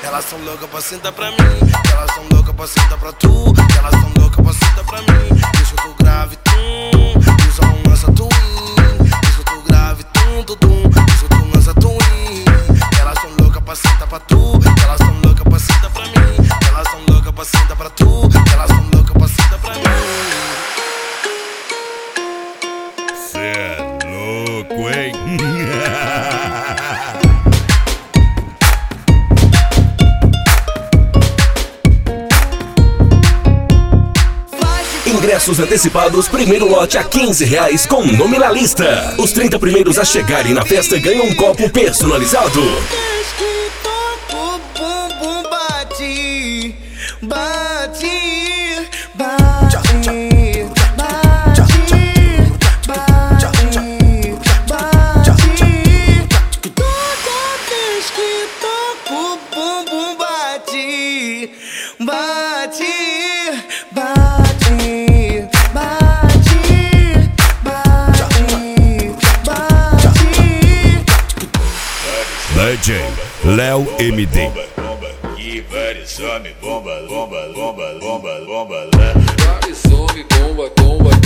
Elas são loucas pra sentar pra mim, elas são loucas pra sentar pra tu, elas são loucas pra sentar pra mim. Deixa tu grave, usa um lança twin. Deixa tu grave, deixa tu lança twin. Elas são loucas pra sentar pra tu, elas são loucas pra sentar pra mim. Elas são loucas pra sentar pra tu, elas são loucas pra sentar pra mim. Cê é louco, hein? Ingressos antecipados, primeiro lote a R$15 com nome na lista. Os 30 primeiros a chegarem na festa ganham um copo personalizado. O bumbum bate, bate, bate. Toda vez que toco o bumbum bate, bate, bate, bate, bate. DJ Léo MD. Que vários homens bomba, bomba, bomba, bomba, bomba, Vários homens bomba, bomba.